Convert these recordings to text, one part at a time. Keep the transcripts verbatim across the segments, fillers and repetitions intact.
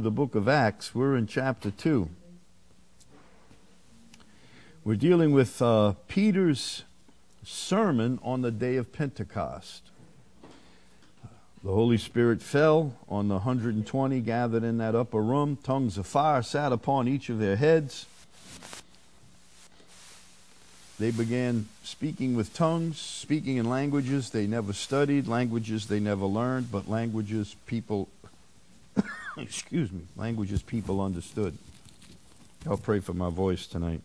the book of Acts. We're in chapter two. We're dealing with uh, Peter's sermon on the day of Pentecost. The Holy Spirit fell on the one hundred twenty gathered in that upper room. Tongues of fire sat upon each of their heads. They began speaking with tongues, speaking in languages they never studied, languages they never learned, but languages people, excuse me, languages people understood. I'll pray for my voice tonight.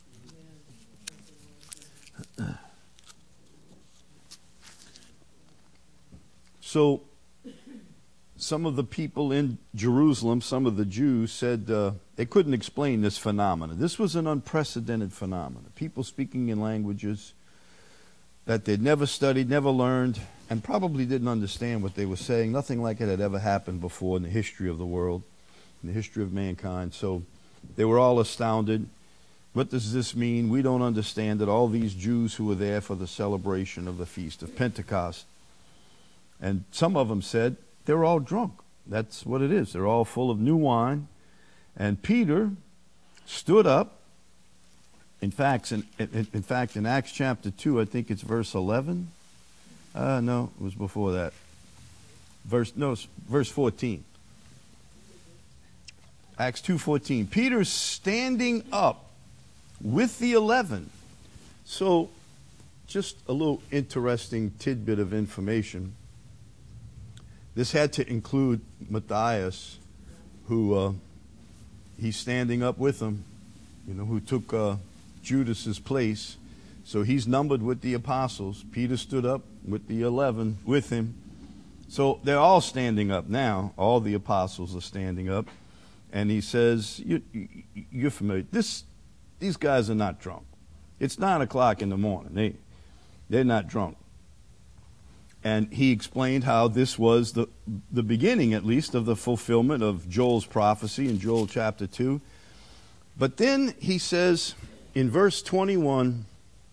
So, some of the people in Jerusalem, some of the Jews, said uh, they couldn't explain this phenomenon. This was an unprecedented phenomenon. People speaking in languages that they'd never studied, never learned, and probably didn't understand what they were saying. Nothing like it had ever happened before in the history of the world, in the history of mankind. So they were all astounded. What does this mean? We don't understand it. All these Jews who were there for the celebration of the Feast of Pentecost. And some of them said, they're all drunk. That's what it is. They're all full of new wine. And Peter stood up. In fact, in, in, in fact, in Acts chapter two, I think it's verse eleven. Uh, no, it was before that. Verse no, it's verse fourteen. Acts two fourteen. Peter's standing up with the eleven. So, just a little interesting tidbit of information. This had to include Matthias, who uh, he's standing up with them, you know, who took uh, Judas's place. So he's numbered with the apostles. Peter stood up with the eleven with him. So they're all standing up now. All the apostles are standing up. And he says, you, you, you're familiar. This, these guys are not drunk. It's nine o'clock in the morning. They, they're not drunk. And he explained how this was the, the beginning, at least, of the fulfillment of Joel's prophecy in Joel chapter two. But then he says in verse twenty-one,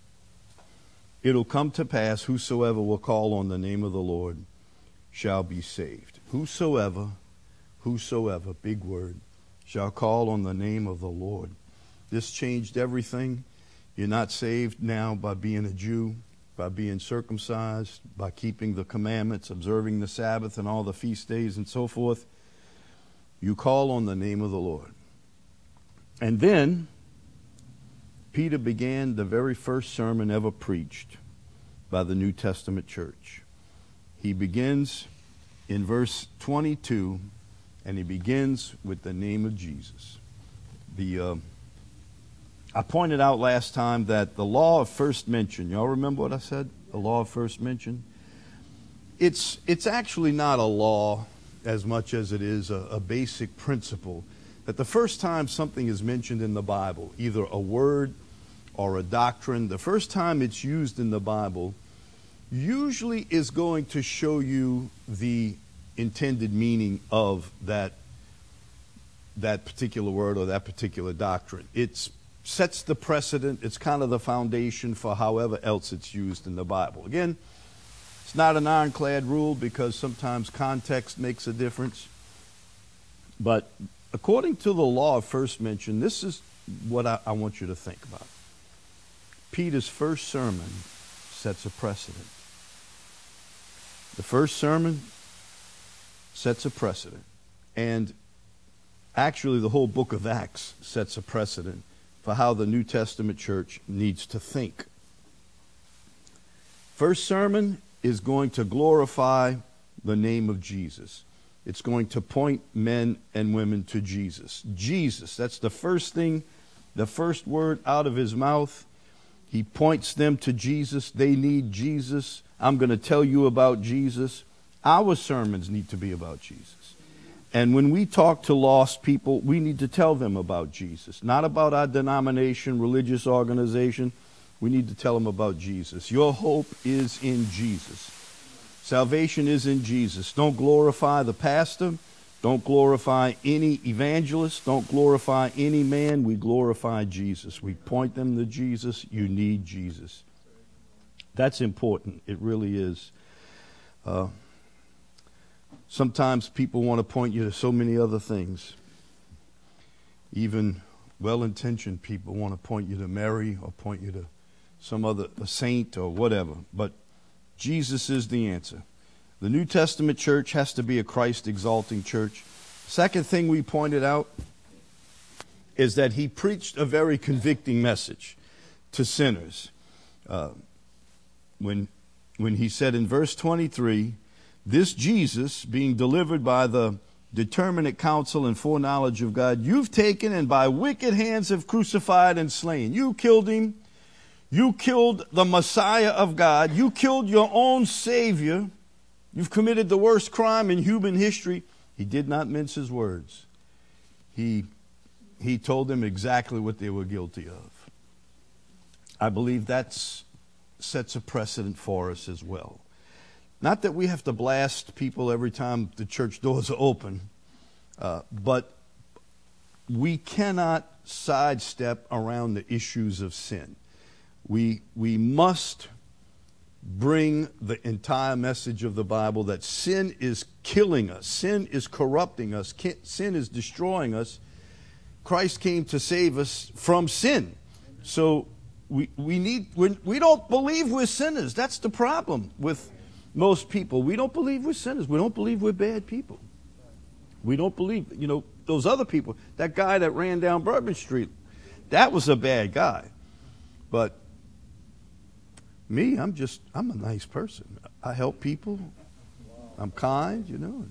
it'll come to pass, whosoever will call on the name of the Lord shall be saved. Whosoever, whosoever, big word, shall call on the name of the Lord. This changed everything. You're not saved now by being a Jew, by being circumcised, by keeping the commandments, observing the Sabbath and all the feast days and so forth. You call on the name of the Lord. And then Peter began the very first sermon ever preached by the New Testament church. He begins in verse twenty-two, and he begins with the name of Jesus. The uh, I pointed out last time that the law of first mention, y'all remember what I said? The law of first mention? It's, it's actually not a law as much as it is a, a basic principle that the first time something is mentioned in the Bible, either a word or a doctrine, the first time it's used in the Bible usually is going to show you the intended meaning of that, that particular word or that particular doctrine. It's sets the precedent. It's kind of the foundation for however else it's used in the Bible. Again, it's not an ironclad rule because sometimes context makes a difference. But according to the law of first mention, this is what I, I want you to think about. Peter's first sermon sets a precedent. The first sermon sets a precedent. And actually the whole book of Acts sets a precedent for how the New Testament church needs to think. First sermon is going to glorify the name of Jesus. It's going to point men and women to Jesus. Jesus, that's the first thing, the first word out of his mouth. He points them to Jesus. They need Jesus. I'm going to tell you about Jesus. Our sermons need to be about Jesus. And when we talk to lost people, we need to tell them about Jesus. Not about our denomination, religious organization. We need to tell them about Jesus. Your hope is in Jesus. Salvation is in Jesus. Don't glorify the pastor. Don't glorify any evangelist. Don't glorify any man. We glorify Jesus. We point them to Jesus. You need Jesus. That's important. It really is. Uh, Sometimes people want to point you to so many other things. Even well-intentioned people want to point you to Mary or point you to some other a saint or whatever. But Jesus is the answer. The New Testament church has to be a Christ-exalting church. Second thing we pointed out is that he preached a very convicting message to sinners. Uh, when, when he said in verse twenty-three, this Jesus, being delivered by the determinate counsel and foreknowledge of God, you've taken and by wicked hands have crucified and slain. You killed him. You killed the Messiah of God. You killed your own Savior. You've committed the worst crime in human history. He did not mince his words. He, he told them exactly what they were guilty of. I believe that sets a precedent for us as well. Not that we have to blast people every time the church doors are open, uh, but we cannot sidestep around the issues of sin. We, we must bring the entire message of the Bible that sin is killing us, sin is corrupting us, sin is destroying us. Christ came to save us from sin. So we, we, need, we, we don't believe we're sinners. That's the problem with most people. We don't believe we're sinners. We don't believe we're bad people. We don't believe, you know, those other people. That guy that ran down Bourbon Street, that was a bad guy. But me, I'm just, I'm a nice person. I help people. I'm kind, you know.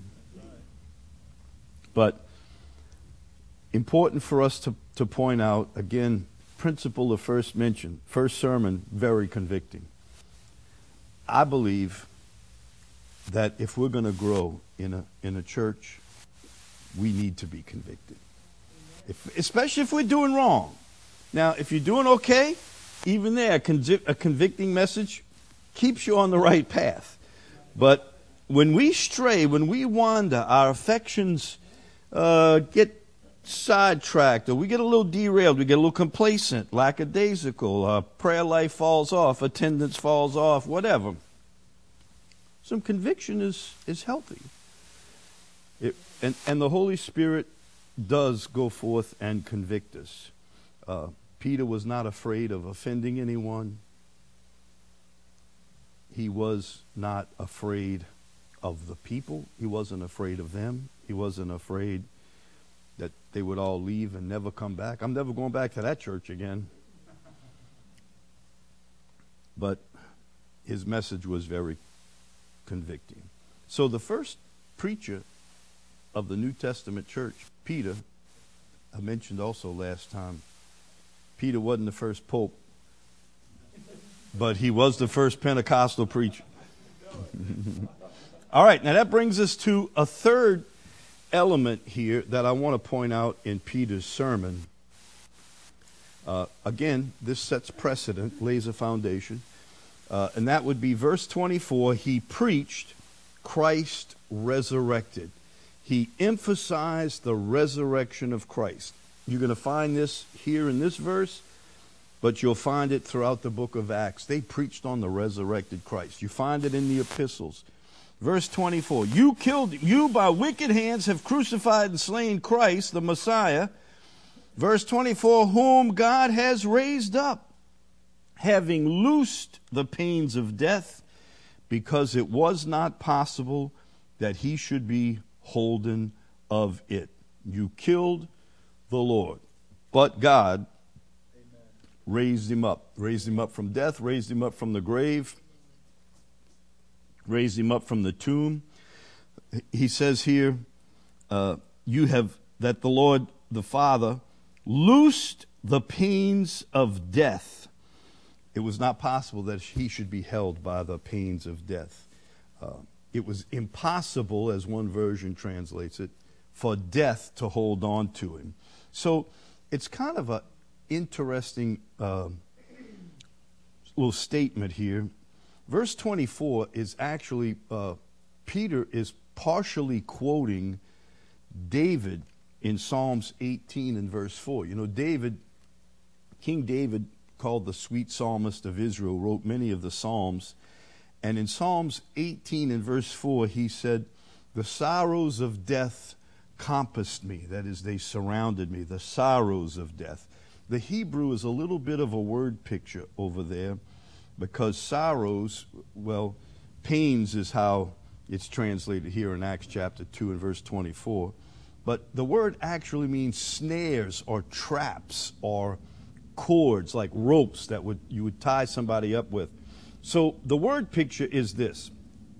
But important for us to, to point out, again, principle of first mention, first sermon, very convicting. I believe that if we're going to grow in a in a church, we need to be convicted, if, especially if we're doing wrong. Now, if you're doing okay, even there, a, convi- a convicting message keeps you on the right path. But when we stray, when we wander, our affections uh, get sidetracked, or we get a little derailed, we get a little complacent, lackadaisical, our prayer life falls off, attendance falls off, whatever. Some conviction is, is healthy. It, and, and the Holy Spirit does go forth and convict us. Uh, Peter was not afraid of offending anyone. He was not afraid of the people. He wasn't afraid of them. He wasn't afraid that they would all leave and never come back. I'm never going back to that church again. But his message was very convicting. So the first preacher of the New Testament church, Peter, I mentioned also last time, Peter wasn't the first pope, but he was the first Pentecostal preacher. All right, now that brings us to a third element here that I want to point out in Peter's sermon. Uh, again, this sets precedent, lays a foundation, uh, and that would be verse twenty-four. He preached Christ resurrected. He emphasized the resurrection of Christ. You're going to find this here in this verse, but you'll find it throughout the book of Acts. They preached on the resurrected Christ. You find it in the epistles. Verse twenty-four, you killed, you by wicked hands have crucified and slain Christ, the Messiah. Verse twenty-four, whom God has raised up, having loosed the pains of death, because it was not possible that he should be holden of it. You killed the Lord, but God Amen. raised him up, raised him up from death, raised him up from the grave, raised him up from the tomb. He says here, uh, you have, that the Lord, the Father, loosed the pains of death. It was not possible that he should be held by the pains of death. Uh, it was impossible, as one version translates it, for death to hold on to him. So it's kind of an interesting uh, little statement here. Verse twenty-four is actually, uh, Peter is partially quoting David in Psalms eighteen and verse four. You know, David, King David, called the sweet psalmist of Israel, wrote many of the Psalms. And in Psalms eighteen and verse four, he said, the sorrows of death compassed me. That is, they surrounded me. The sorrows of death. The Hebrew is a little bit of a word picture over there, because sorrows, well, pains is how it's translated here in Acts chapter two and verse twenty-four. But the word actually means snares or traps or cords, like ropes that would you would tie somebody up with. So the word picture is this: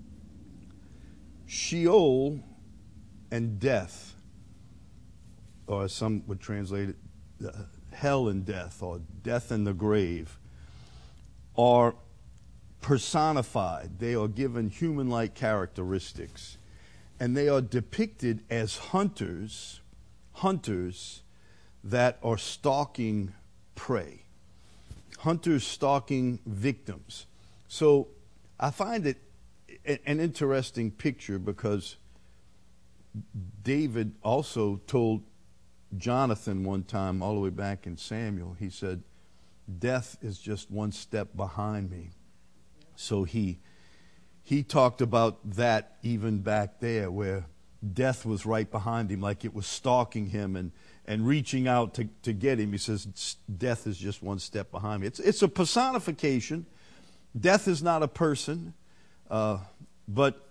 Sheol and death, or as some would translate it, uh, hell and death, or death and the grave, are personified. They are given human-like characteristics, and they are depicted as hunters, hunters that are stalking prey, hunters stalking victims. So I find it an interesting picture, because David also told Jonathan one time, all the way back in Samuel, he said, death is just one step behind me. So he he talked about that even back there, where death was right behind him, like it was stalking him and, and reaching out to, to get him. He says, death is just one step behind me. It's, it's a personification. Death is not a person, uh, but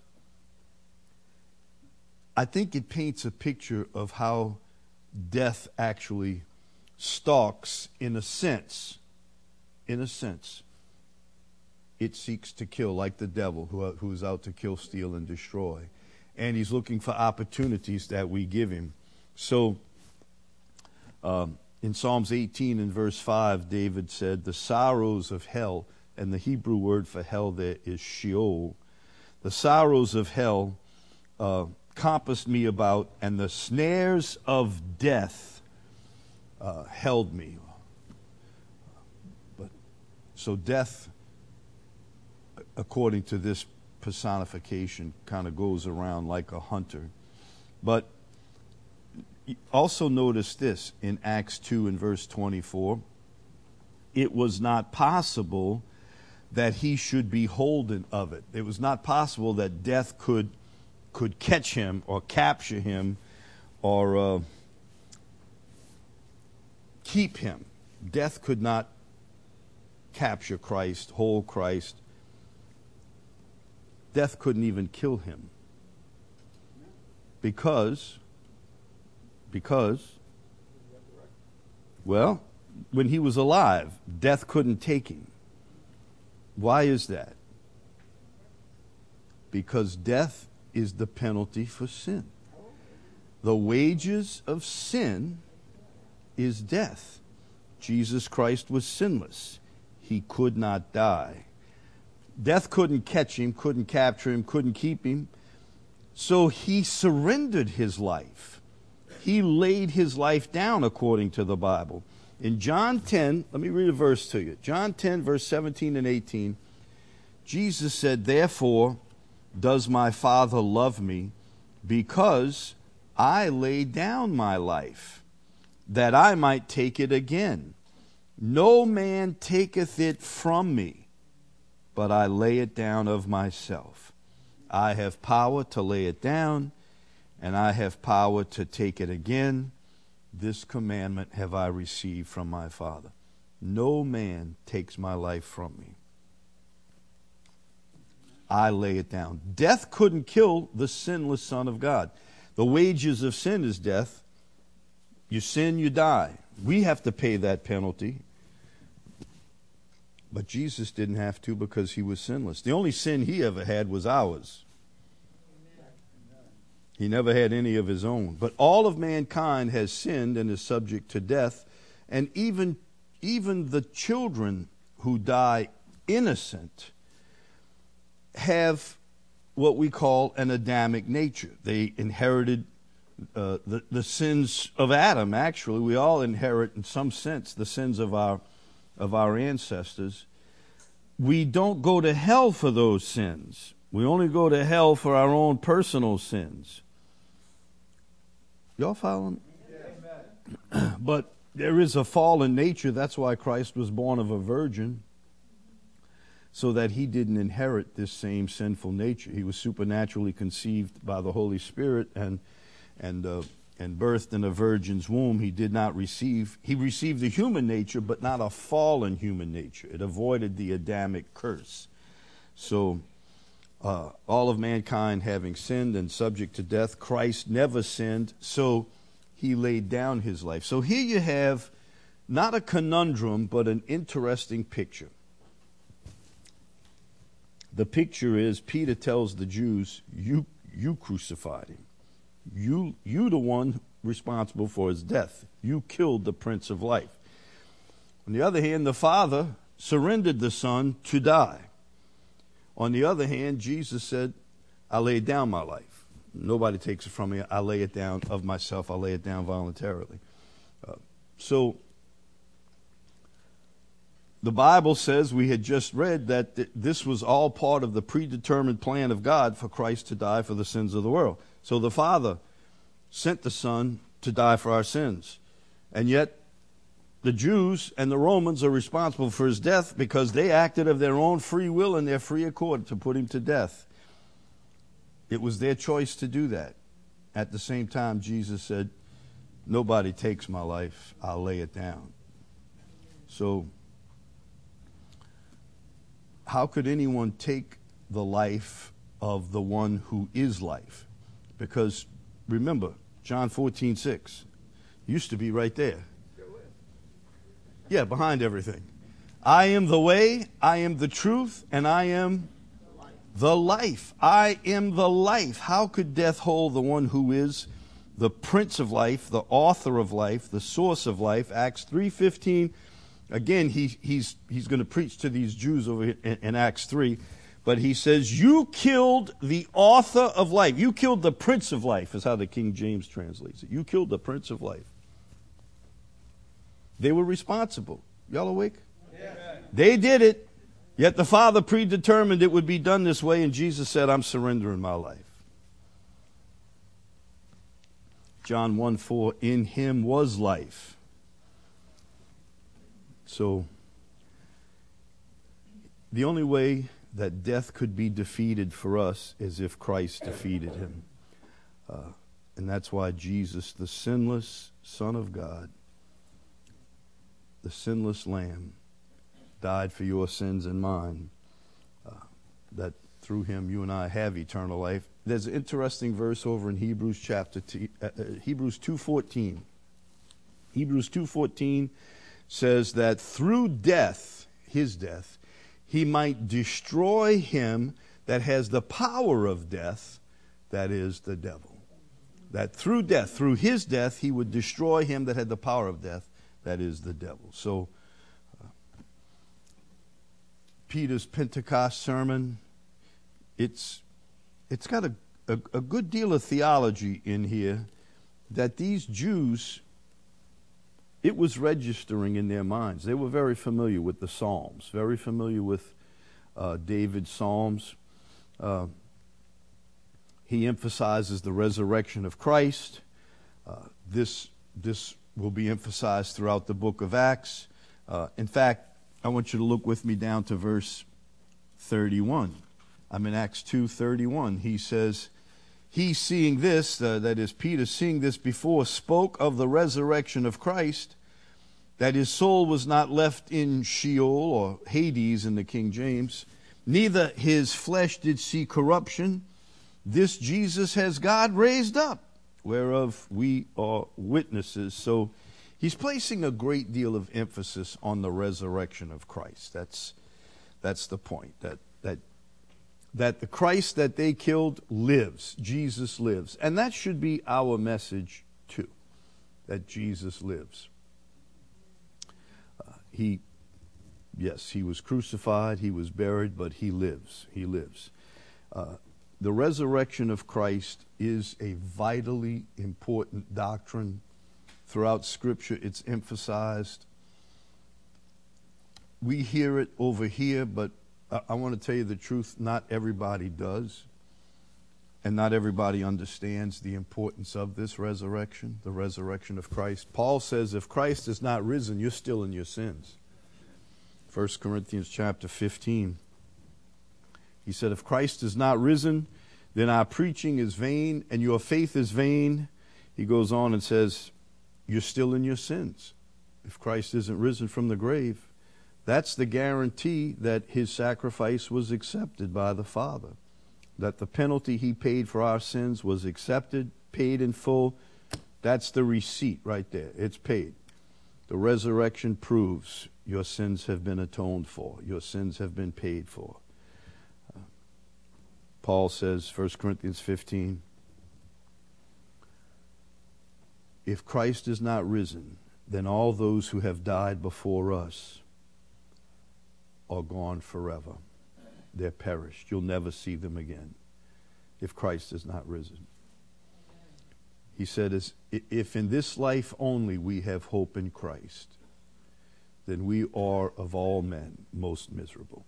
I think it paints a picture of how death actually stalks, in a sense. In a sense. It seeks to kill, like the devil, who, who is out to kill, steal, and destroy. And he's looking for opportunities that we give him. So, um, in Psalms eighteen and verse five, David said, the sorrows of hell, and the Hebrew word for hell there is Sheol. The sorrows of hell uh, compassed me about, and the snares of death uh, held me. But so death, according to this personification, kind of goes around like a hunter. But also notice this in Acts two and verse twenty-four. It was not possible that he should be holden of it. It was not possible that death could could catch him or capture him or uh, keep him. Death could not capture Christ, hold Christ. Death couldn't even kill him. Because, because, well, when he was alive, death couldn't take him. Why is that? Because death is the penalty for sin. The wages of sin is death. Jesus Christ was sinless. He could not die. Death couldn't catch him, couldn't capture him, couldn't keep him. So he surrendered his life. He laid his life down, according to the Bible. In John ten, let me read a verse to you. John ten, verse seventeen and eighteen. Jesus said, therefore does my Father love me, because I laid down my life, that I might take it again. No man taketh it from me, but I lay it down of myself. I have power to lay it down, and I have power to take it again. This commandment have I received from my Father. No man takes my life from me. I lay it down. Death couldn't kill the sinless Son of God. The wages of sin is death. You sin, you die. We have to pay that penalty. But Jesus didn't have to, because he was sinless. The only sin he ever had was ours. He never had any of his own. But all of mankind has sinned and is subject to death. And even, even the children who die innocent have what we call an Adamic nature. They inherited uh, the, the sins of Adam, actually. We all inherit, in some sense, the sins of our of our ancestors. We don't go to hell for those sins. We only go to hell for our own personal sins. Y'all following? Yeah. But there is a fallen nature. That's why Christ was born of a virgin, so that he didn't inherit this same sinful nature. He was supernaturally conceived by the Holy Spirit and and uh, and birthed in a virgin's womb, he did not receive, he received the human nature, but not a fallen human nature. It avoided the Adamic curse. So, uh, all of mankind having sinned and subject to death, Christ never sinned, so he laid down his life. So here you have not a conundrum, but an interesting picture. The picture is Peter tells the Jews, you, you crucified him. You, you the one responsible for his death. You killed the Prince of Life. On the other hand, the Father surrendered the Son to die. On the other hand, Jesus said, I lay down my life. Nobody takes it from me. I lay it down of myself. I lay it down voluntarily. Uh, so, the Bible says, we had just read, that th- this was all part of the predetermined plan of God for Christ to die for the sins of the world. So the Father sent the Son to die for our sins. And yet, the Jews and the Romans are responsible for his death because they acted of their own free will and their free accord to put him to death. It was their choice to do that. At the same time, Jesus said, nobody takes my life, I'll lay it down. So, how could anyone take the life of the one who is life? Because, remember, John fourteen six used to be right there. Yeah, behind everything. I am the way, I am the truth, and I am the life. I am the life. How could death hold the one who is the Prince of Life, the author of life, the source of life? Acts three fifteen. Again, he, he's, he's going to preach to these Jews over here in, in Acts three. But he says, you killed the author of life. You killed the Prince of Life, is how the King James translates it. You killed the Prince of Life. They were responsible. Y'all awake? Yeah. They did it. Yet the Father predetermined it would be done this way, and Jesus said, I'm surrendering my life. John one four, in him was life. So, the only way that death could be defeated for us is if Christ defeated him. Uh, and that's why Jesus, the sinless Son of God, the sinless Lamb, died for your sins and mine, uh, that through him you and I have eternal life. There's an interesting verse over in Hebrews chapter two, uh, uh, Hebrews two fourteen. Hebrews two fourteen says that through death, his death, he might destroy him that has the power of death, that is the devil. That through death, through his death, he would destroy him that had the power of death, that is the devil. So, uh, Peter's Pentecost sermon, it's it's got a, a, a good deal of theology in here that these Jews, it was registering in their minds. They were very familiar with the Psalms, very familiar with uh, David's Psalms. Uh, he emphasizes the resurrection of Christ. Uh, this this will be emphasized throughout the book of Acts. Uh, in fact, I want you to look with me down to verse thirty-one. I'm in Acts two thirty-one. He says, he seeing this, uh, that is Peter seeing this before, spoke of the resurrection of Christ, that his soul was not left in Sheol, or Hades in the King James, neither his flesh did see corruption. This Jesus has God raised up, whereof we are witnesses. So he's placing a great deal of emphasis on the resurrection of Christ. That's that's the point, that that that the Christ that they killed lives. Jesus lives. And that should be our message too, that Jesus lives. Uh, he, yes, he was crucified, he was buried, but he lives. He lives. Uh, the resurrection of Christ is a vitally important doctrine. Throughout Scripture, it's emphasized. We hear it over here, but I, I want to tell you the truth, not everybody does. And not everybody understands the importance of this resurrection, the resurrection of Christ. Paul says if Christ is not risen, you're still in your sins. First Corinthians chapter fifteen. He said, if Christ is not risen, then our preaching is vain and your faith is vain. he goes on and says, you're still in your sins. If Christ isn't risen from the grave, that's the guarantee that his sacrifice was accepted by the Father. That the penalty he paid for our sins was accepted, paid in full. That's the receipt right there. It's paid. The resurrection proves your sins have been atoned for. Your sins have been paid for. Uh, Paul says, First Corinthians fifteen, if Christ is not risen, then all those who have died before us are gone forever. They're perished. You'll never see them again if Christ is not risen. He said, as if in this life only we have hope in Christ, then we are of all men most miserable.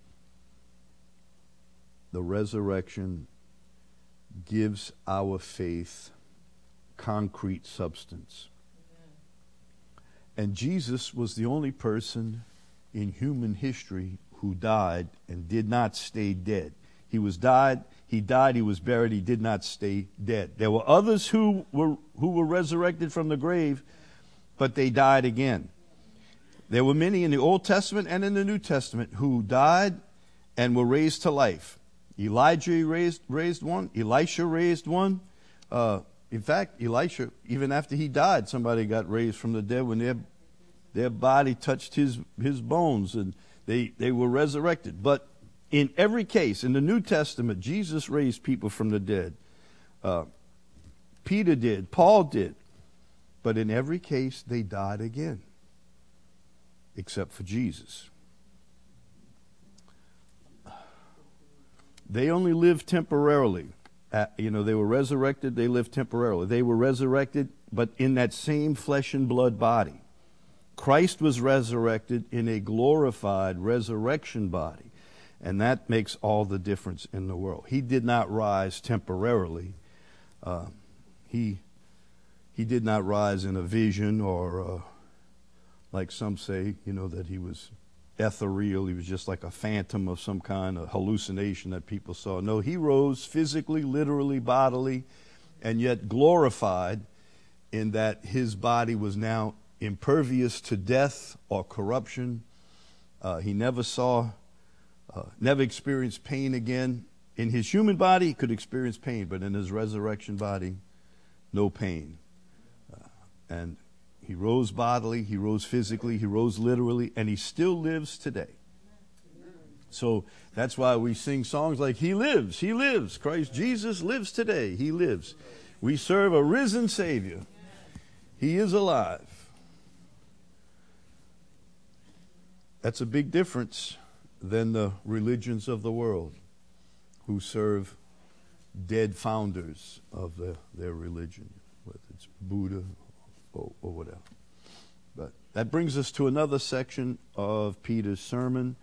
The resurrection gives our faith concrete substance. And Jesus was the only person in human history who died and did not stay dead. He was died, he died, he was buried, he did not stay dead. There were others who were who were resurrected from the grave, but they died again. There were many in the Old Testament and in the New Testament who died and were raised to life. Elijah raised raised one, Elisha raised one. Uh, in fact, Elisha, even after he died, somebody got raised from the dead when their their body touched his his bones, and they, they were resurrected. But in every case, in the New Testament, Jesus raised people from the dead. Uh, Peter did, Paul did. But in every case, they died again, except for Jesus. They only lived temporarily. Uh, you know, they were resurrected, they lived temporarily. They were resurrected, but in that same flesh and blood body. Christ was resurrected in a glorified resurrection body. And that makes all the difference in the world. He did not rise temporarily. Uh, he, he did not rise in a vision or, uh, like some say, you know, that he was ethereal. He was just like a phantom of some kind of hallucination that people saw. No, he rose physically, literally, bodily, and yet glorified in that his body was now impervious to death or corruption. Uh, he never saw, uh, never experienced pain again. In his human body, he could experience pain, but in his resurrection body, no pain. Uh, and he rose bodily, he rose physically, he rose literally, and he still lives today. So that's why we sing songs like, He lives, He lives. Christ Jesus lives today, He lives. We serve a risen Savior. He is alive. That's a big difference than the religions of the world who serve dead founders of the, their religion, whether it's Buddha or, or whatever. But that brings us to another section of Peter's sermon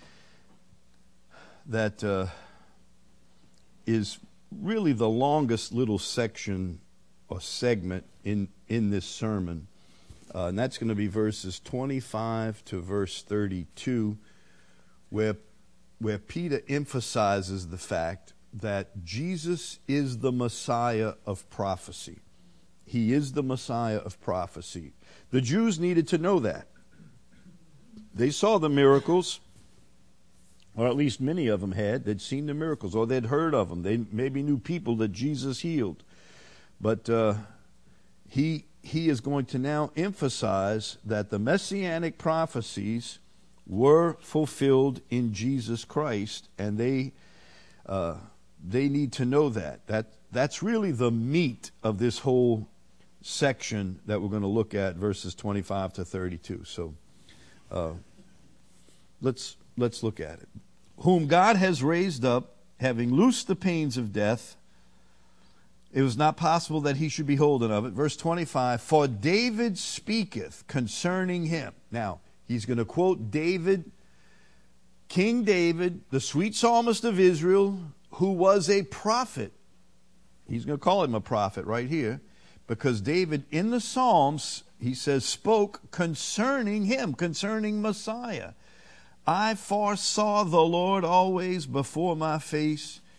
that uh, is really the longest little section or segment in, in this sermon. Uh, and that's going to be verses twenty-five to verse thirty-two, where, where Peter emphasizes the fact that Jesus is the Messiah of prophecy. He is the Messiah of prophecy. The Jews needed to know that. They saw the miracles, or at least many of them had. They'd seen the miracles, or they'd heard of them. They maybe knew people that Jesus healed. But uh, he... He is going to now emphasize that the messianic prophecies were fulfilled in Jesus Christ, and they uh, they need to know that. That that's really the meat of this whole section that we're going to look at, verses twenty-five to thirty-two. So uh, let's let's look at it. Whom God has raised up, having loosed the pains of death. It was not possible that he should be holden of it. Verse twenty-five, for David speaketh concerning him. Now, he's going to quote David, King David, the sweet psalmist of Israel, who was a prophet. He's going to call him a prophet right here, because David in the Psalms, he says, spoke concerning him, concerning Messiah. I foresaw the Lord always before my face.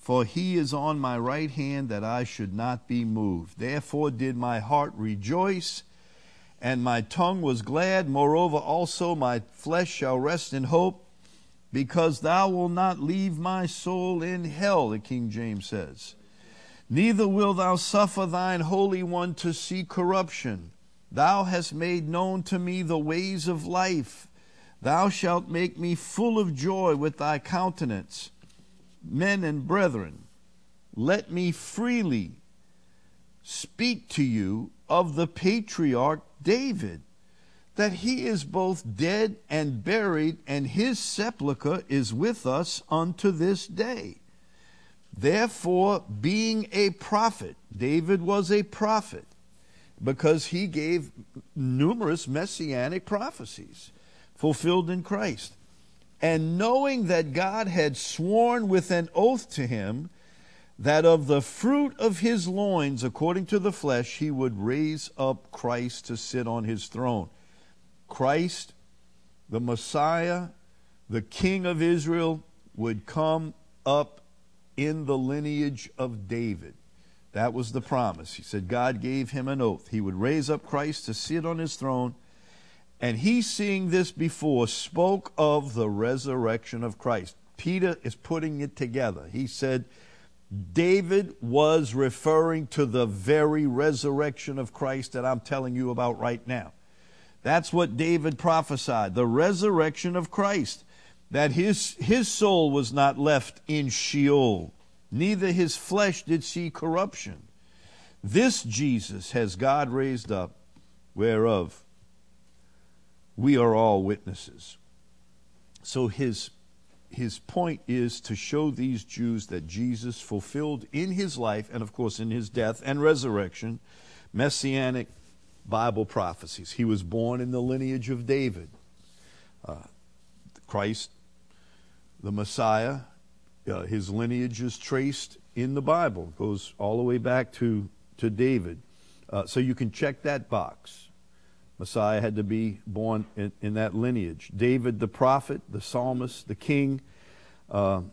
For he is on my right hand, that I should not be moved. Therefore did my heart rejoice, and my tongue was glad. Moreover also my flesh shall rest in hope, because thou wilt not leave my soul in hell, the King James says. Neither wilt thou suffer thine Holy One to see corruption. Thou hast made known to me the ways of life. Thou shalt make me full of joy with thy countenance. Men and brethren, let me freely speak to you of the patriarch David, that he is both dead and buried, and his sepulchre is with us unto this day. Therefore, being a prophet, David was a prophet, because he gave numerous messianic prophecies fulfilled in Christ. And knowing that God had sworn with an oath to him that of the fruit of his loins, according to the flesh, he would raise up Christ to sit on his throne. Christ, the Messiah, the King of Israel, would come up in the lineage of David. That was the promise. He said God gave him an oath. He would raise up Christ to sit on his throne. And he, seeing this before, spoke of the resurrection of Christ. Peter is putting it together. He said David was referring to the very resurrection of Christ that I'm telling you about right now. That's what David prophesied, the resurrection of Christ, that his, his soul was not left in Sheol, neither his flesh did see corruption. This Jesus has God raised up, whereof we are all witnesses. So his, his point is to show these Jews that Jesus fulfilled in his life, and of course in his death and resurrection, messianic Bible prophecies. He was born in the lineage of David. Uh, Christ, the Messiah, uh, his lineage is traced in the Bible. It goes all the way back to, to David. Uh, so you can check that box. Messiah had to be born in, in that lineage. David, the prophet, the psalmist, the king. Uh,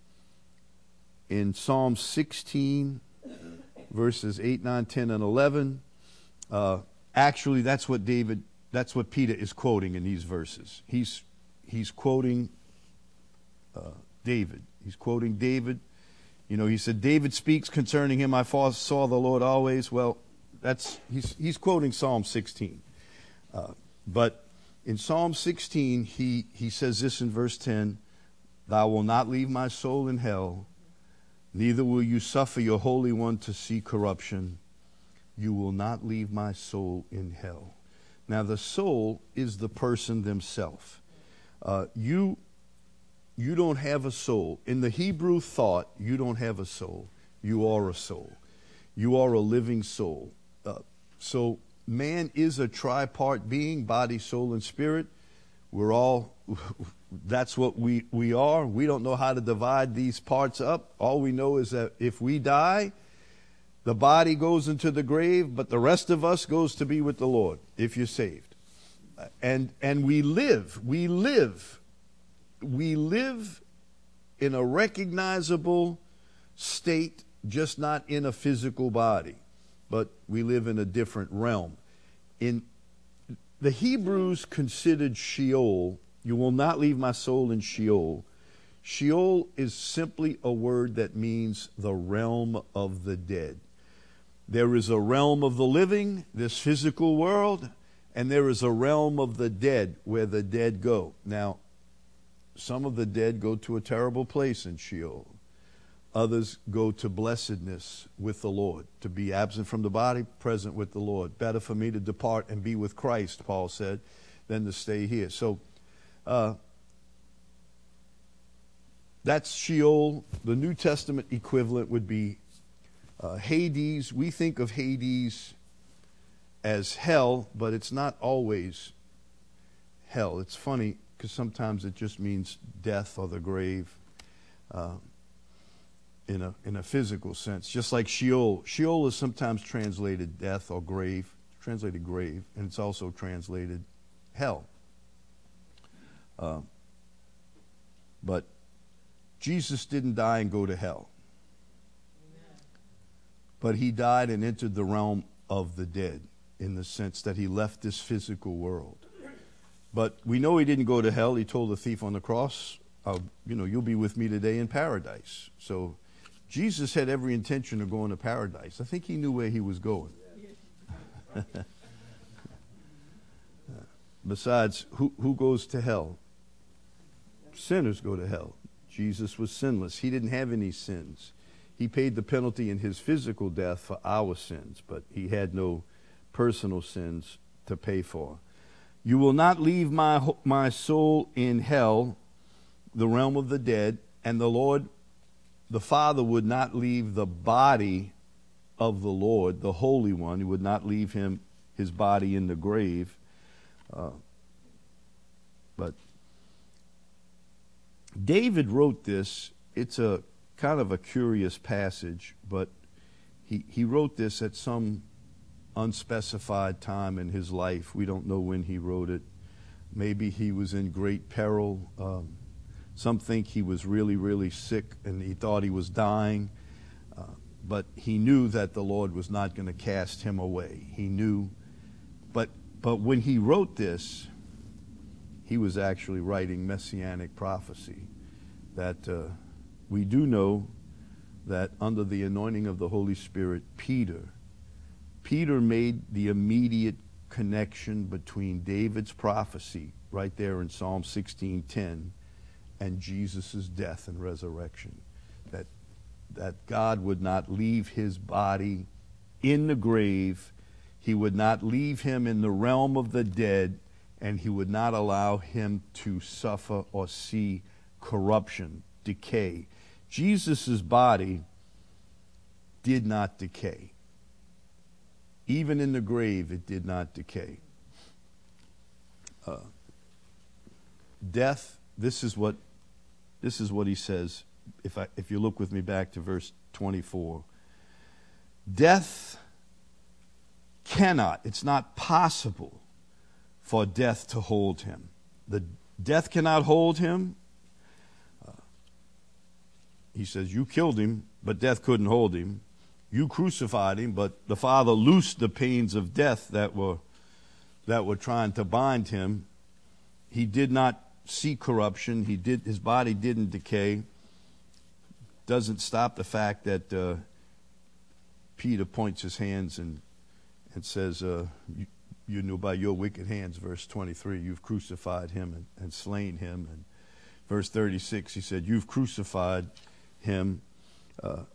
in Psalm sixteen, verses eight, nine, ten, and eleven, uh, actually that's what David, that's what Peter is quoting in these verses. He's, he's quoting uh, David. He's quoting David. You know, he said, David speaks concerning him, I saw the Lord always. Well, that's, he's, he's quoting Psalm sixteen. Uh, but in Psalm sixteen, he, he says this in verse ten, Thou wilt not leave my soul in hell, neither will you suffer your Holy One to see corruption. You will not leave my soul in hell. Now, the soul is the person themselves. Uh, you, you don't have a soul. In the Hebrew thought, you don't have a soul. You are a soul. You are a living soul. Uh, so, man is a tripart being, body, soul, and spirit. We're all, that's what we, we are. We don't know how to divide these parts up. All we know is that if we die, the body goes into the grave, but the rest of us goes to be with the Lord, if you're saved. And, and we live, we live, we live in a recognizable state, just not in a physical body. But we live in a different realm. In the Hebrews considered Sheol, you will not leave my soul in Sheol. Sheol is simply a word that means the realm of the dead. There is a realm of the living, this physical world, and there is a realm of the dead where the dead go. Now, some of the dead go to a terrible place in Sheol. Others go to blessedness with the Lord, to be absent from the body, present with the Lord. Better for me to depart and be with Christ, Paul said, than to stay here. So uh, that's Sheol. The New Testament equivalent would be uh, Hades. We think of Hades as hell, but it's not always hell. It's funny because sometimes it just means death or the grave. Uh, in a in a physical sense, just like Sheol. Sheol is sometimes translated death or grave, translated grave, and it's also translated hell. Uh, but Jesus didn't die and go to hell. but he died and entered the realm of the dead in the sense that he left this physical world. But we know he didn't go to hell. He told the thief on the cross, uh, you know, you'll be with me today in paradise. So Jesus had every intention of going to paradise. I think he knew where he was going. Besides, who, who goes to hell? Sinners go to hell. Jesus was sinless. He didn't have any sins. He paid the penalty in his physical death for our sins, but he had no personal sins to pay for. You will not leave my my soul in hell, the realm of the dead, and the Lord, the Father, would not leave the body of the Lord, the Holy One. He would not leave him, his body in the grave. Uh, but David wrote this. It's a kind of a curious passage, but he he wrote this at some unspecified time in his life. We don't know when he wrote it. Maybe he was in great peril. Um, some think he was really, really sick and he thought he was dying. Uh, but he knew that the Lord was not going to cast him away. He knew. But, but when he wrote this, he was actually writing messianic prophecy. That uh, we do know that under the anointing of the Holy Spirit, Peter, Peter made the immediate connection between David's prophecy right there in Psalm sixteen ten and Jesus' death and resurrection. That, that God would not leave his body in the grave. He would not leave him in the realm of the dead, and he would not allow him to suffer or see corruption, decay. Jesus' body did not decay. Even in the grave, it did not decay. Uh, death, this is what this is what he says. If I, if you look with me back to verse twenty-four. Death cannot, it's not possible for death to hold him. The death cannot hold him. Uh, he says, you killed him, but death couldn't hold him. You crucified him, but the Father loosed the pains of death that were that were trying to bind him. He did not see corruption. He did. His body didn't decay. Doesn't stop the fact that uh, Peter points his hands and and says, uh, you, you knew by your wicked hands, verse twenty-three, you've crucified him and, and slain him. And verse thirty-six, he said, you've crucified him. Uh,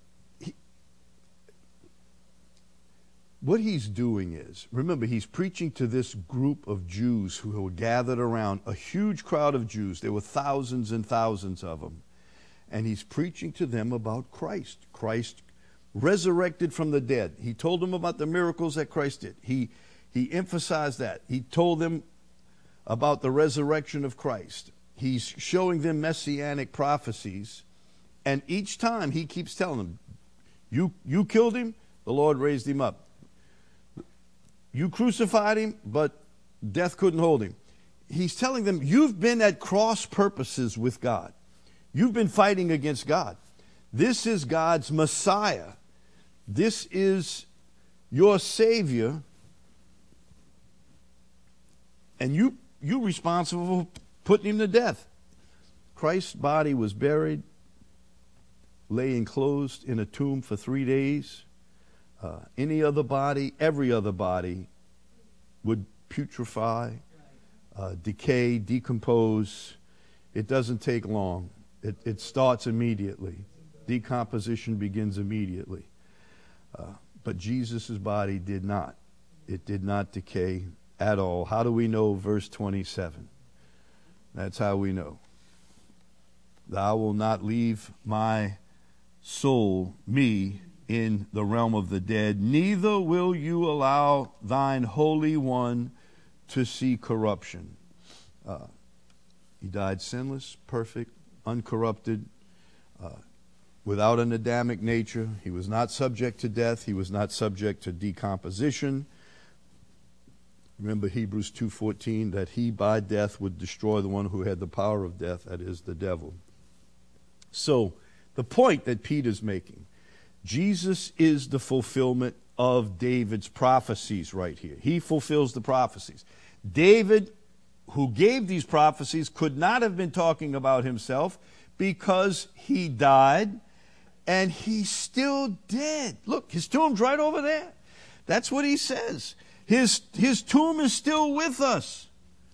What he's doing is, remember, he's preaching to this group of Jews who were gathered around, a huge crowd of Jews. There were thousands and thousands of them. And he's preaching to them about Christ. Christ resurrected from the dead. He told them about the miracles that Christ did. He, he emphasized that. He told them about the resurrection of Christ. He's showing them messianic prophecies. And each time he keeps telling them, you, you killed him, the Lord raised him up. You crucified him, but death couldn't hold him. He's telling them, you've been at cross purposes with God. You've been fighting against God. This is God's Messiah. This is your Savior. And you, you're responsible for putting him to death. Christ's body was buried, lay enclosed in a tomb for three days. Uh, any other body, every other body would putrefy, uh, decay, decompose. It doesn't take long. It, it starts immediately. Decomposition begins immediately. Uh, but Jesus' body did not. It did not decay at all. How do we know? Verse twenty-seven. That's how we know. Thou wilt not leave my soul, me, in the realm of the dead, neither will you allow thine Holy One to see corruption. Uh, he died sinless, perfect, uncorrupted, uh, without an Adamic nature. He was not subject to death. He was not subject to decomposition. Remember Hebrews two fourteen, that he by death would destroy the one who had the power of death, that is the devil. So the point that Peter's making, Jesus is the fulfillment of David's prophecies right here. He fulfills the prophecies. David, who gave these prophecies, could not have been talking about himself because he died and he's still dead. Look, his tomb's right over there. That's what he says. His, his tomb is still with us.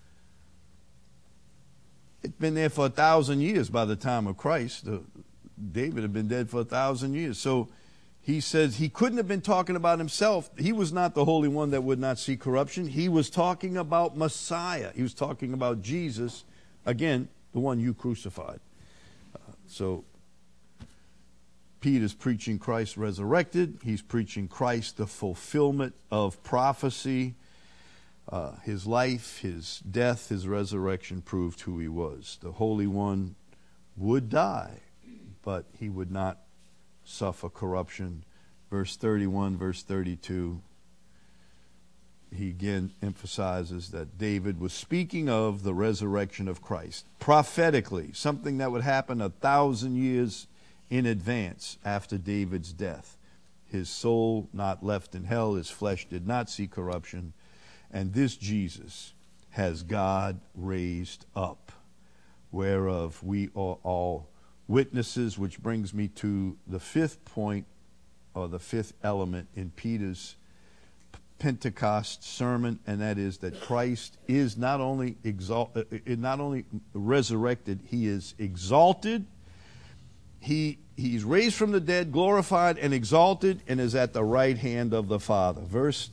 It's been there for a thousand years by the time of Christ. Uh, David had been dead for a thousand years. So he says he couldn't have been talking about himself. He was not the Holy One that would not see corruption. He was talking about Messiah. He was talking about Jesus, again, the one you crucified. Uh, so Peter's preaching Christ resurrected. He's preaching Christ, the fulfillment of prophecy. Uh, his life, his death, his resurrection proved who he was. The Holy One would die, but he would not suffer corruption. Verse thirty-one, verse thirty-two, he again emphasizes that David was speaking of the resurrection of Christ prophetically, something that would happen a thousand years in advance after David's death. His soul not left in hell, his flesh did not see corruption, and this Jesus has God raised up, whereof we are all witnesses, which brings me to the fifth point, or the fifth element in Peter's Pentecost sermon, and that is that Christ is not only exalted, not only resurrected, he is exalted. He he's raised from the dead, glorified and exalted, and is at the right hand of the Father. Verse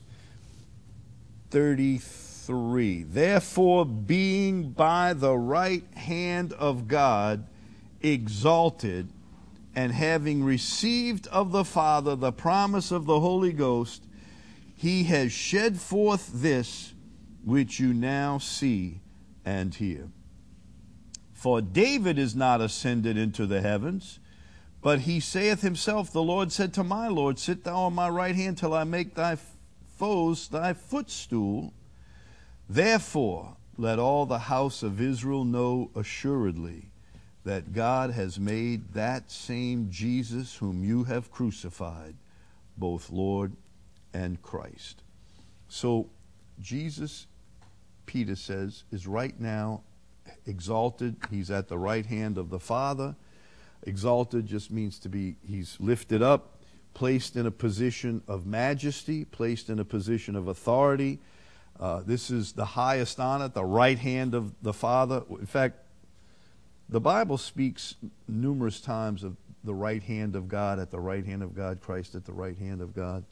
thirty-three. Therefore, being by the right hand of God exalted, and having received of the Father the promise of the Holy Ghost, he has shed forth this which you now see and hear. For David is not ascended into the heavens, but he saith himself, the Lord said to my Lord, sit thou on my right hand till I make thy foes thy footstool. Therefore let all the house of Israel know assuredly that God has made that same Jesus whom you have crucified, both Lord and Christ. So Jesus, Peter says, is right now exalted. He's at the right hand of the Father. Exalted just means to be, he's lifted up, placed in a position of majesty, placed in a position of authority. Uh, this is the highest honor, the right hand of the Father. In fact, the Bible speaks numerous times of the right hand of God, at the right hand of God, Christ at the right hand of God.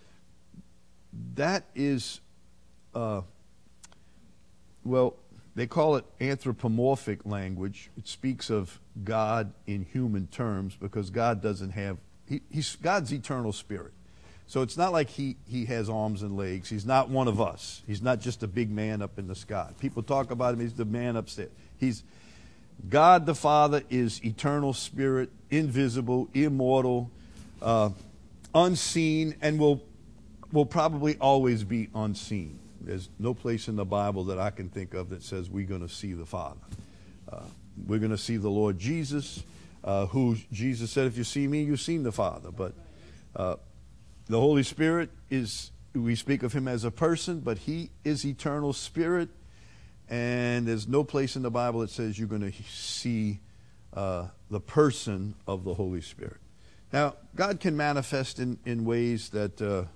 That is, uh, well, they call it anthropomorphic language. It speaks of God in human terms because God doesn't have, he, he's God's eternal spirit. So it's not like he, he has arms and legs. He's not one of us. He's not just a big man up in the sky. People talk about him, he's the man upstairs. He's God the Father is eternal spirit, invisible, immortal, uh, unseen, and will will probably always be unseen. There's no place in the Bible that I can think of that says we're going to see the Father. Uh, we're going to see the Lord Jesus, uh, who Jesus said, if you see me, you've seen the Father. But uh, the Holy Spirit is, we speak of him as a person, but he is eternal spirit. And there's no place in the Bible that says you're going to see uh, the person of the Holy Spirit. Now, God can manifest in, in ways that, uh,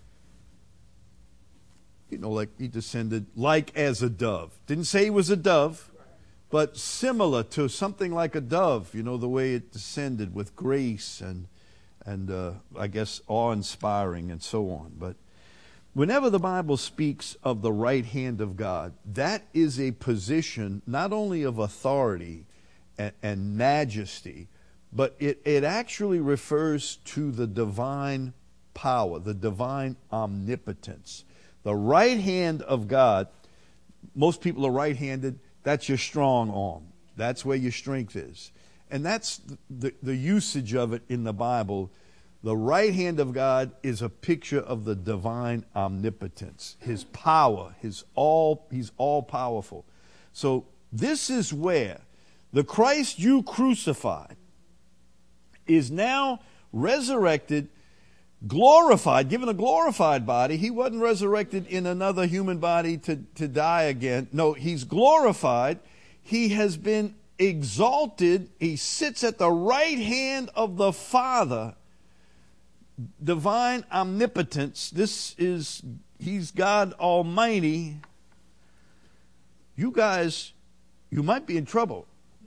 you know, like he descended like as a dove. Didn't say he was a dove, but similar to something like a dove, you know, the way it descended with grace and, and uh, I guess, awe-inspiring and so on. But whenever the Bible speaks of the right hand of God, that is a position not only of authority and, and majesty, but it, it actually refers to the divine power, the divine omnipotence. The right hand of God, most people are right-handed, that's your strong arm. That's where your strength is. And that's the, the usage of it in the Bible. The right hand of God is a picture of the divine omnipotence, his power, his all, he's all powerful. So this is where the Christ you crucified is now resurrected, glorified, given a glorified body. He wasn't resurrected in another human body to, to die again. No, he's glorified. He has been exalted. He sits at the right hand of the Father. Divine omnipotence. This is, he's God Almighty. You guys, you might be in trouble.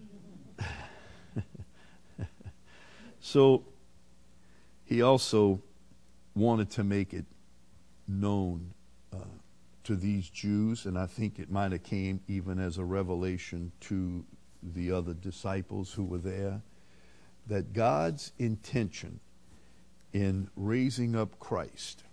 So, he also wanted to make it known uh, to these Jews, and I think it might have came even as a revelation to the other disciples who were there, that God's intention in raising up Christ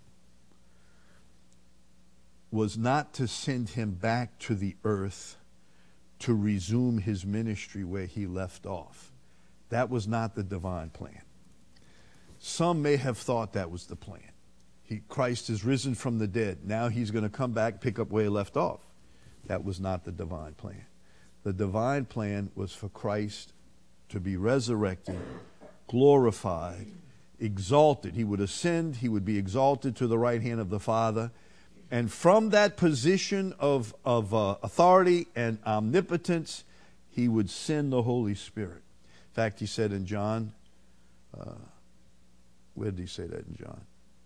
was not to send him back to the earth to resume his ministry where he left off. That was not the divine plan. Some may have thought that was the plan. He, Christ is risen from the dead. Now he's going to come back, pick up where he left off. That was not the divine plan. The divine plan was for Christ to be resurrected, glorified, exalted. He would ascend, he would be exalted to the right hand of the Father. And from that position of, of uh, authority and omnipotence, he would send the Holy Spirit. In fact, he said in John, uh, where did he say that in John?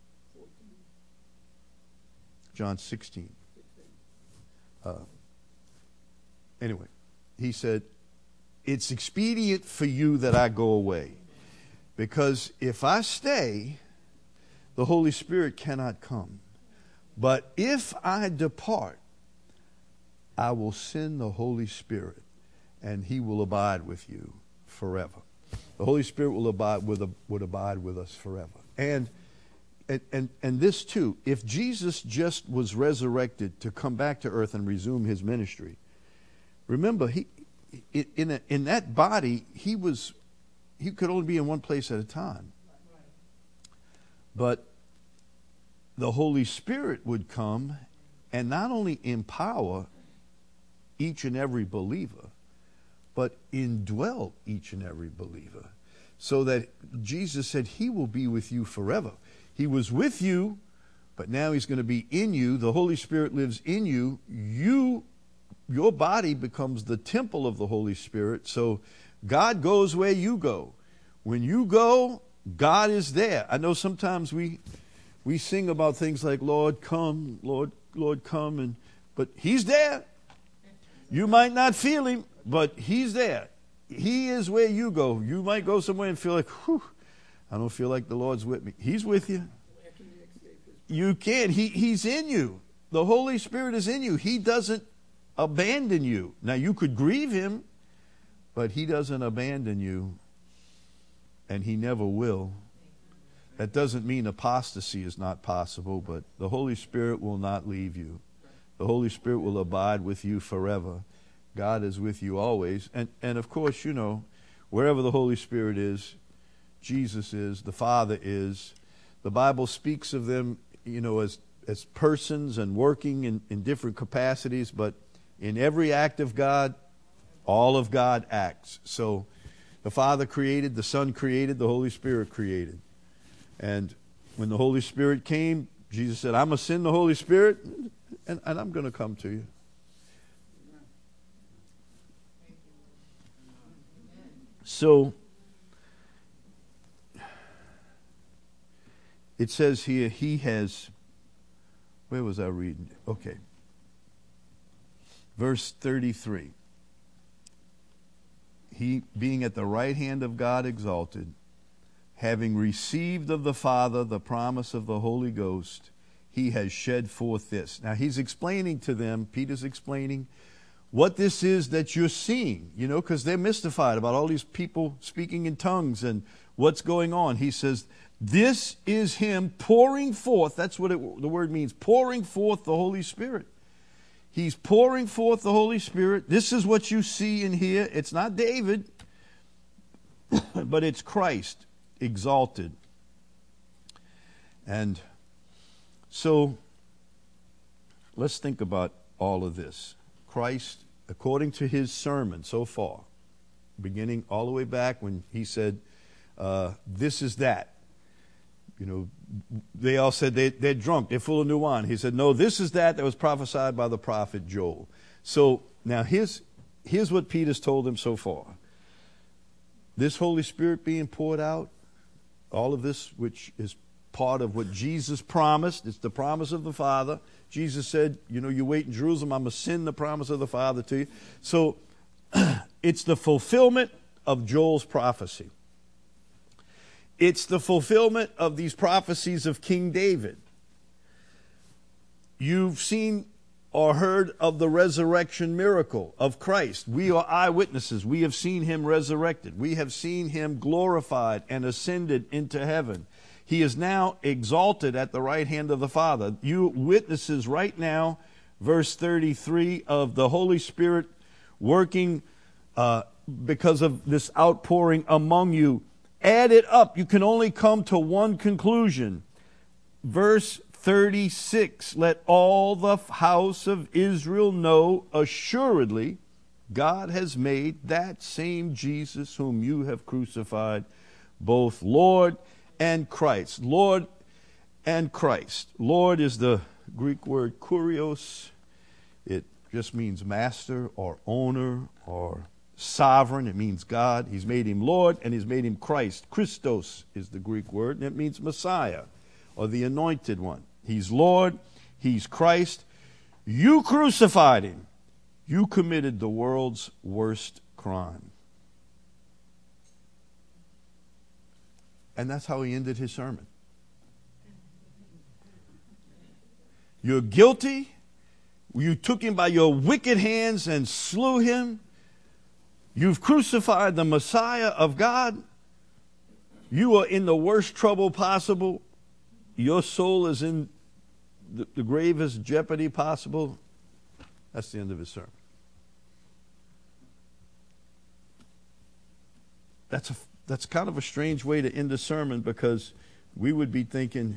John sixteen. Uh, anyway, he said, it's expedient for you that I go away. Because if I stay, the Holy Spirit cannot come. But if I depart, I will send the Holy Spirit, and he will abide with you forever. The Holy Spirit will abide with, would abide with us forever. And, and, and, and this too, if Jesus just was resurrected to come back to earth and resume his ministry, remember, he, in, a, in that body, he was, he could only be in one place at a time. But the Holy Spirit would come and not only empower each and every believer, but indwell each and every believer. So that Jesus said he will be with you forever. He was with you, but now he's going to be in you. The Holy Spirit lives in you. You, your body becomes the temple of the Holy Spirit. So God goes where you go. When you go, God is there. I know sometimes we we sing about things like, Lord, come, Lord, Lord, come, and but he's there. You might not feel him, but he's there. He is where you go. You might go somewhere and feel like, whew, I don't feel like the Lord's with me. He's with you. You can. He, he's in you. The Holy Spirit is in you. He doesn't abandon you. Now, you could grieve him, but he doesn't abandon you, and he never will. That doesn't mean apostasy is not possible, but the Holy Spirit will not leave you. The Holy Spirit will abide with you forever. God is with you always. And, and of course, you know, wherever the Holy Spirit is, Jesus is, the Father is. The Bible speaks of them, you know, as, as persons and working in, in different capacities, but in every act of God, all of God acts. So the Father created, the Son created, the Holy Spirit created. And when the Holy Spirit came, Jesus said, I'm going to send the Holy Spirit, and, and I'm going to come to you. So, it says here, he has, where was I reading? Okay. Verse thirty-three. He, being at the right hand of God exalted, having received of the Father the promise of the Holy Ghost, he has shed forth this. Now he's explaining to them, Peter's explaining, what this is that you're seeing, you know, because they're mystified about all these people speaking in tongues and what's going on. He says, this is him pouring forth, that's what it, the word means, pouring forth the Holy Spirit. He's pouring forth the Holy Spirit. This is what you see and hear. It's not David, but it's Christ exalted. And so, let's think about all of this. Christ, according to his sermon so far, beginning all the way back when he said, uh, this is that. you know, they all said they, they're drunk, they're full of new wine. He said, no, this is that that was prophesied by the prophet Joel. So now here's, here's what Peter's told them so far. This Holy Spirit being poured out, all of this, which is part of what Jesus promised, it's the promise of the Father. Jesus said, you know, you wait in Jerusalem, I'm going to send the promise of the Father to you. So it's the fulfillment of Joel's prophecy. It's the fulfillment of these prophecies of King David. You've seen or heard of the resurrection miracle of Christ. We are eyewitnesses. We have seen him resurrected. We have seen him glorified and ascended into heaven. He is now exalted at the right hand of the Father. You witnesses right now, verse thirty-three, of the Holy Spirit working uh, because of this outpouring among you. Add it up. You can only come to one conclusion. Verse thirty-six, let all the house of Israel know assuredly God has made that same Jesus whom you have crucified both Lord and Christ. Lord and Christ. Lord is the Greek word kurios. It just means master or owner or sovereign. It means God. He's made him Lord and he's made him Christ. Christos is the Greek word, and it means Messiah or the anointed one. He's Lord. He's Christ. You crucified him. You committed the world's worst crime. And that's how he ended his sermon. You're guilty. You took him by your wicked hands and slew him. You've crucified the Messiah of God. You are in the worst trouble possible. Your soul is in the, the gravest jeopardy possible. That's the end of his sermon. That's a, that's kind of a strange way to end a sermon, because we would be thinking,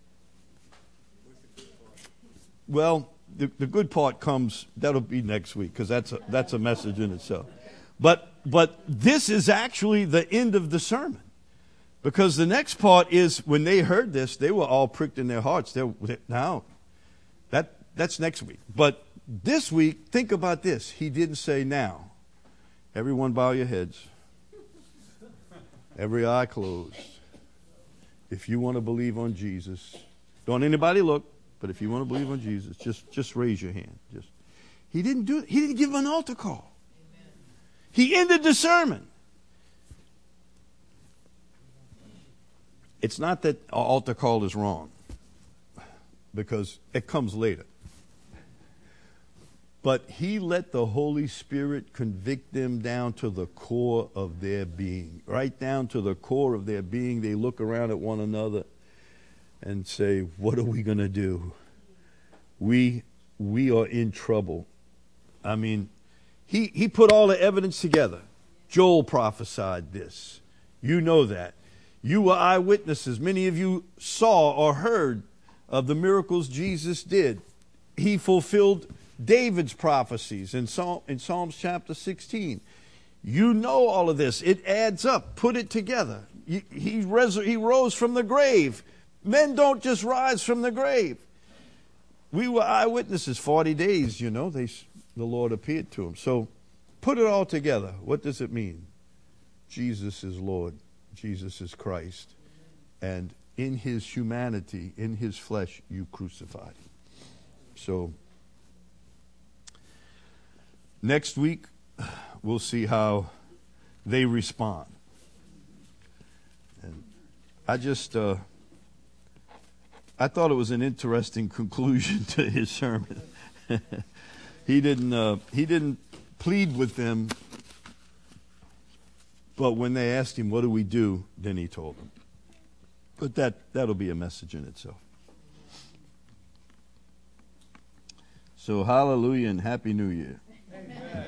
well, the, the good part comes, that'll be next week, because that's a, that's a message in itself. But but this is actually the end of the sermon, because the next part is, when they heard this, they were all pricked in their hearts. They're, now, that that's next week. But this week, think about this. He didn't say, now, everyone bow your heads, every eye closed. If you want to believe on Jesus, don't anybody look, but if you want to believe on Jesus, just just raise your hand. Just he didn't do it. He didn't give him an altar call. He ended the sermon. It's not that an altar call is wrong, because it comes later. But he let the Holy Spirit convict them down to the core of their being. Right down to the core of their being. They look around at one another and say, what are we going to do? We, we are in trouble. I mean, He, he put all the evidence together. Joel prophesied this. You know that. You were eyewitnesses. Many of you saw or heard of the miracles Jesus did. He fulfilled David's prophecies in, Psalm, in Psalms chapter sixteen. You know all of this. It adds up. Put it together. He, he, res, he rose from the grave. Men don't just rise from the grave. We were eyewitnesses. Forty days, you know, they... the Lord appeared to him. So put it all together. What does it mean? Jesus is Lord. Jesus is Christ. And in his humanity, in his flesh, you crucified him. So next week, we'll see how they respond. And I just, uh, I thought it was an interesting conclusion to his sermon. He didn't. Uh, he didn't plead with them, but when they asked him, "What do we do?" then he told them. But that that'll be a message in itself. So hallelujah and happy New Year. Amen.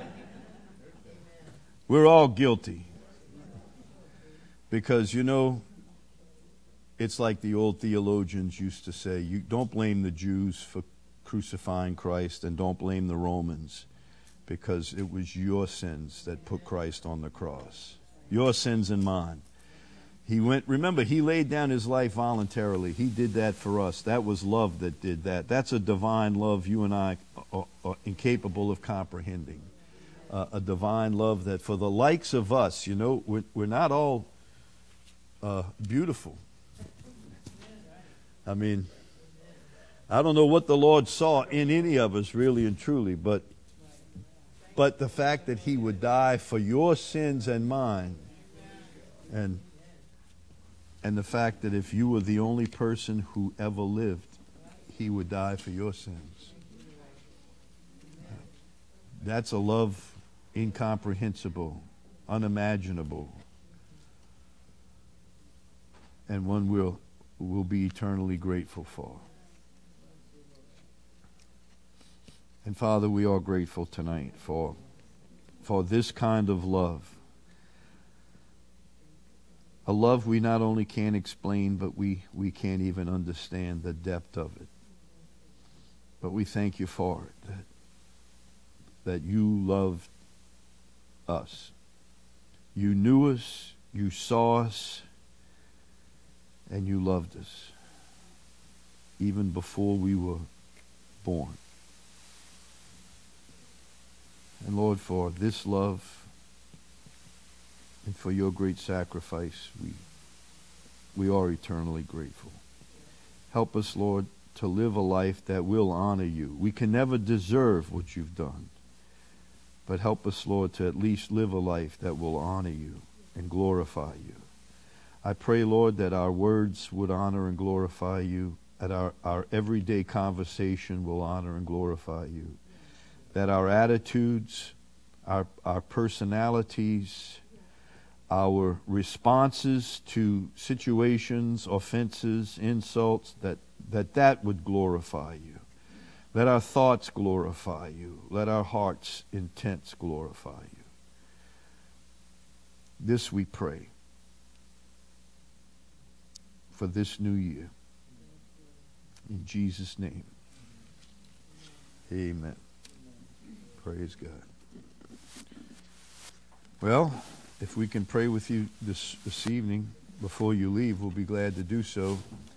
We're all guilty, because you know, it's like the old theologians used to say: you don't blame the Jews for crucifying Christ, and don't blame the Romans, because it was your sins that put Christ on the cross. Your sins and mine. He went, remember, he laid down his life voluntarily. He did that for us. That was love that did that. That's a divine love you and I are, are incapable of comprehending. Uh, a divine love that for the likes of us, you know, we're, we're not all uh, beautiful. I mean, I don't know what the Lord saw in any of us, really and truly, but but the fact that he would die for your sins and mine, and and the fact that if you were the only person who ever lived, he would die for your sins. That's a love incomprehensible, unimaginable, and one we'll, we'll be eternally grateful for. And Father, we are grateful tonight for, for this kind of love. A love we not only can't explain, but we, we can't even understand the depth of it. But we thank you for it, that, that you loved us. You knew us, you saw us, and you loved us, even before we were born. And Lord, for this love and for your great sacrifice, we we are eternally grateful. Help us, Lord, to live a life that will honor you. We can never deserve what you've done, but help us, Lord, to at least live a life that will honor you and glorify you. I pray, Lord, that our words would honor and glorify you, that our, our everyday conversation will honor and glorify you, that our attitudes, our, our personalities, our responses to situations, offenses, insults, that, that that would glorify you. Let our thoughts glorify you. Let our hearts' intents glorify you. This we pray for this new year. In Jesus' name, amen. Praise God. Well, if we can pray with you this, this evening before you leave, we'll be glad to do so.